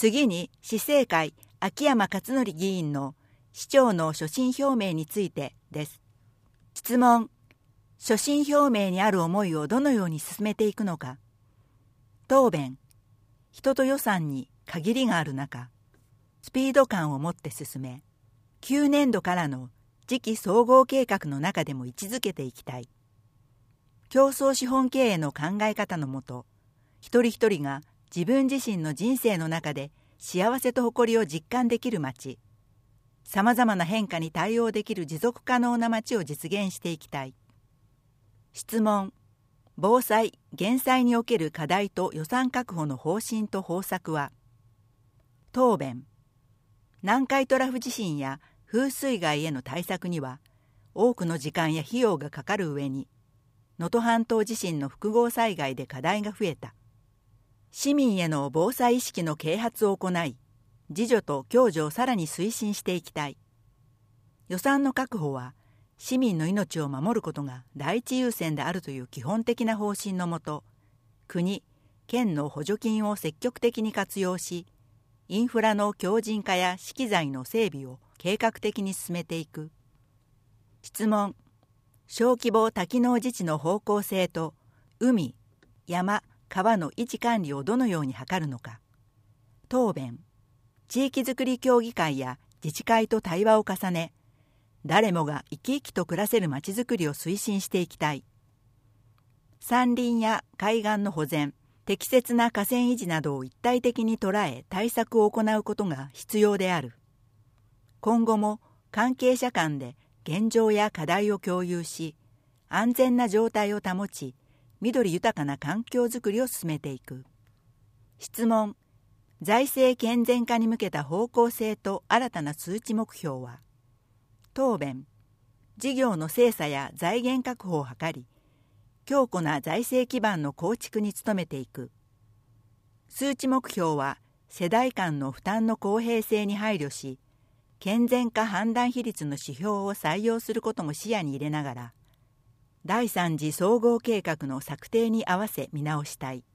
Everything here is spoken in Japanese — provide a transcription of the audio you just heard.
次に市政会秋山勝則議員の市長の所信表明についてです。質問。所信表明にある思いをどのように進めていくのか。答弁。人と予算に限りがある中、スピード感を持って進め、9年度からの次期総合計画の中でも位置づけていきたい。競争資本経営の考え方のもと、一人一人が自分自身の人生の中で幸せと誇りを実感できる街、さまざまな変化に対応できる持続可能な街を実現していきたい。質問。防災・減災における課題と予算確保の方針と方策は。答弁。南海トラフ地震や風水害への対策には多くの時間や費用がかかる上に、能登半島地震の複合災害で課題が増えた。市民への防災意識の啓発を行い、自助と共助をさらに推進していきたい。予算の確保は市民の命を守ることが第一優先であるという基本的な方針のもと、国・県の補助金を積極的に活用し、インフラの強靭化や資機材の整備を計画的に進めていく。質問。小規模多機能自治の方向性と海・山・川の維持管理をどのように図るのか。答弁。地域づくり協議会や自治会と対話を重ね、誰もが生き生きと暮らせるまちづくりを推進していきたい。山林や海岸の保全、適切な河川維持などを一体的に捉え対策を行うことが必要である。今後も関係者間で現状や課題を共有し、安全な状態を保ち、緑豊かな環境づくりを進めていく。質問。財政健全化に向けた方向性と新たな数値目標は。答弁。事業の精査や財源確保を図り、強固な財政基盤の構築に努めていく。数値目標は世代間の負担の公平性に配慮し、健全化判断比率の指標を採用することも視野に入れながら、第3次総合計画の策定に合わせ見直したい。